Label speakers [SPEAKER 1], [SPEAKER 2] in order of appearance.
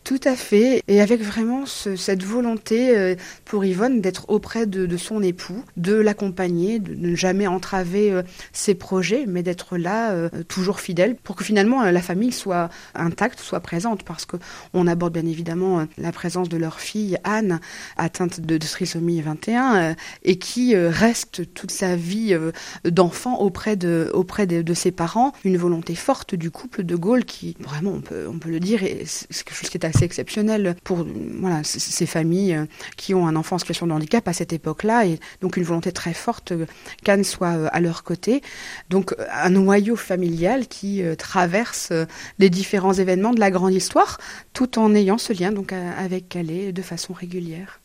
[SPEAKER 1] Tout à fait, et avec vraiment cette volonté pour Yvonne d'être auprès de son époux, de l'accompagner, de ne jamais entraver ses projets, mais d'être là toujours fidèle pour que finalement la famille soit intacte, soit présente, parce qu'on aborde bien évidemment la présence de leur fille Anne, atteinte de trisomie 21, et qui reste toute sa vie d'enfant auprès de ses parents. Une volonté forte du couple de Gaulle qui, vraiment, on peut le dire, c'est quelque chose qui est assez exceptionnel pour ces familles qui ont un enfant en situation de handicap à cette époque-là, et donc une volonté très forte qu'Anne soit à leur côté. Donc un noyau familial qui traverse les différents événements de la grande histoire, tout en ayant ce lien donc avec Calais de façon régulière.